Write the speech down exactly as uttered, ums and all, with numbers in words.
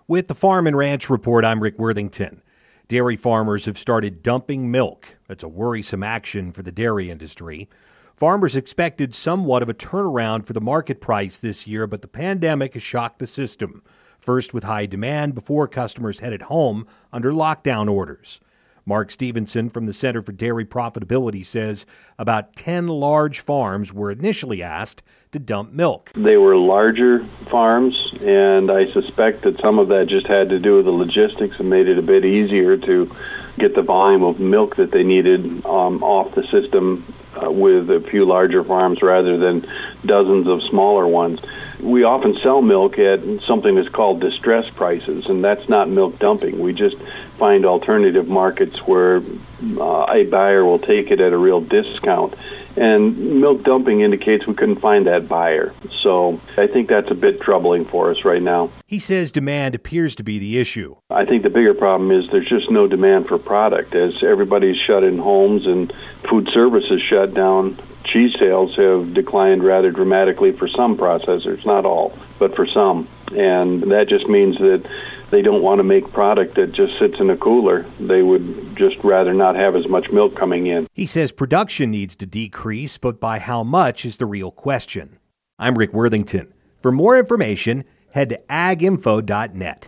With the Farm and Ranch Report, I'm Rick Worthington. Dairy farmers have started dumping milk. That's a worrisome action for the dairy industry. Farmers expected somewhat of a turnaround for the market price this year, but the pandemic has shocked the system. First with high demand before customers headed home under lockdown orders. Mark Stevenson from the Center for Dairy Profitability says about ten large farms were initially asked to dump milk. They were larger farms, and I suspect that some of that just had to do with the logistics and made it a bit easier to get the volume of milk that they needed um, off the system uh, with a few larger farms rather than dozens of smaller ones. We often sell milk at something that's called distress prices, and that's not milk dumping. We just find alternative markets where uh, a buyer will take it at a real discount. And milk dumping indicates we couldn't find that buyer. So I think that's a bit troubling for us right now. He says demand appears to be the issue. I think the bigger problem is there's just no demand for product. As everybody's shut in homes and food service is shut down, cheese sales have declined rather dramatically for some processors, not all, but for some. And that just means that they don't want to make product that just sits in a cooler. They would just rather not have as much milk coming in. He says production needs to decrease, but by how much is the real question. I'm Rick Worthington. For more information, head to ag info dot net.